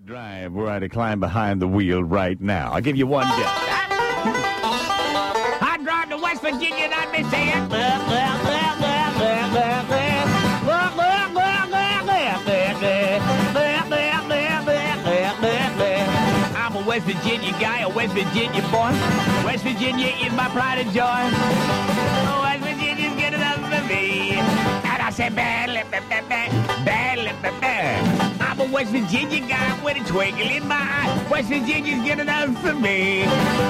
Drive where I'd climb behind the wheel right now. I'll give you one guess. I drive to West Virginia and I'd be saying, I'm a West Virginia guy, a West Virginia boy. West Virginia is my pride and joy. Oh, West Virginia's good enough for me. And I say, I'm a West Virginia guy with a twinkle in my eye. West Virginia's good enough for me.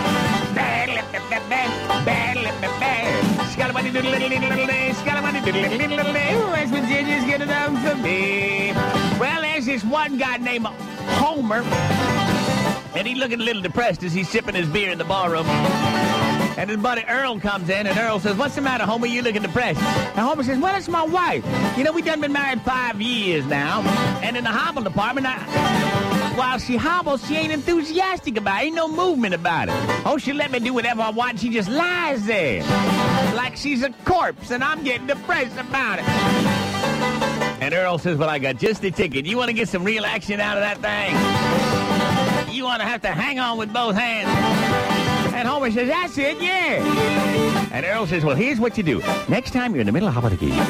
West Virginia's good enough for me. Well, there's this one guy named Homer, and he's looking a little depressed as he's sipping his beer in the barroom. And his buddy Earl comes in, and Earl says, "What's the matter, Homer? You looking depressed?" And Homer says, "Well, it's my wife. You know, we done been married 5 years now. And in the hobble department, while she hobbles, she ain't enthusiastic about it. Ain't no movement about it. Oh, she let me do whatever I want. She just lies there like she's a corpse, and I'm getting depressed about it." And Earl says, "Well, I got just the ticket. You want to get some real action out of that thing? You want to have to hang on with both hands." And Homer says, "That's it, yeah." And Earl says, "Well, here's what you do. Next time you're in the middle of hobble again."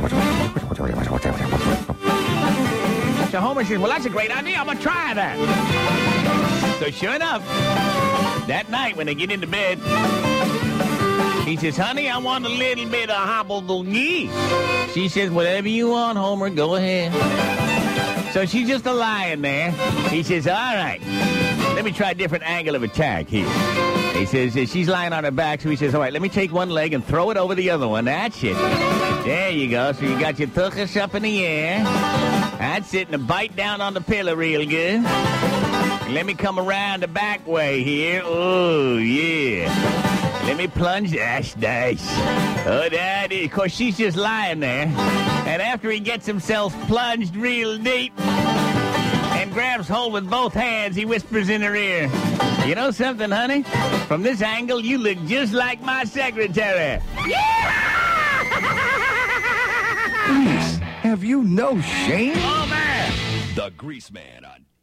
So Homer says, "Well, that's a great idea. I'm going to try that." So sure enough, that night when they get into bed, he says, "Honey, I want a little bit of hobble-de-gee." She says, "Whatever you want, Homer, go ahead." So she's just lying there. He says, "All right, let me try a different angle of attack here." He says, she's lying on her back, so he says, "All right, let me take one leg and throw it over the other one. That's it. There you go. So you got your tuchus up in the air. That's it, and a bite down on the pillow real good. Let me come around the back way here. Oh, yeah. Let me plunge. That's nice. Oh, that is." Of course, she's just lying there. And after he gets himself plunged real deep and grabs hold with both hands, he whispers in her ear, "You know something, honey? From this angle, you look just like my secretary." Grease, have you no shame? Oh, man. The Grease Man on